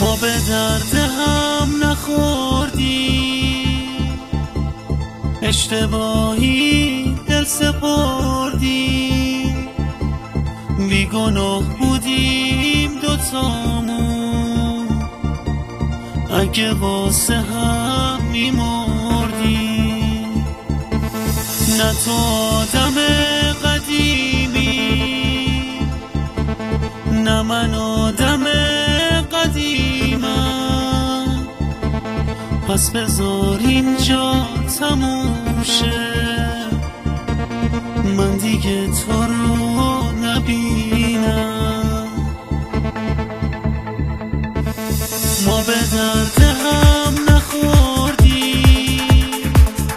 ما به درد هم نخوردیم، اشتباهی دل سپردیم، بیگناه بودیم دوتامون، اگه واسه هم میمردیم. نه تو آدم قدیمی، نه من آدم قدیمم، پس بذار اینجا تموم شه، من دیگه تو رو نبینم. ما به درد هم نخوردیم،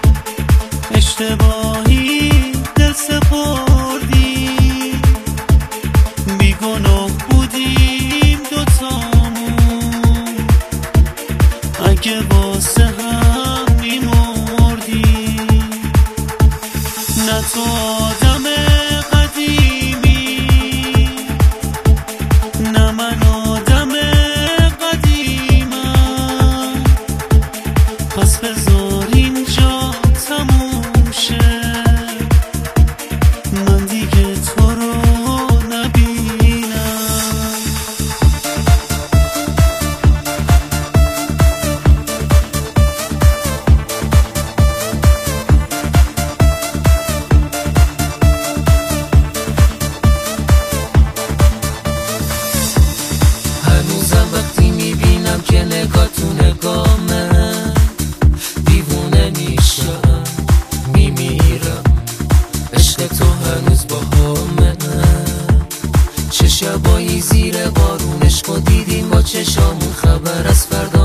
اشتباهی دل سپردیم، بیگناه بودیم دوتامون، اگه واسه هم میمردیم. نه تو آدم قدیمی، نه من آدم قدیمم، پس بذار اینجا تموم شه، من دیگه تو رو نبینم. هنوزم وقتی میبینم که نگاه تو نگامه، دیوونه میشم میمیرم، عشق تو هنوز با همه. چه شبایی زیر بارون عشق و دیدیم با چشامون، خبر از فردا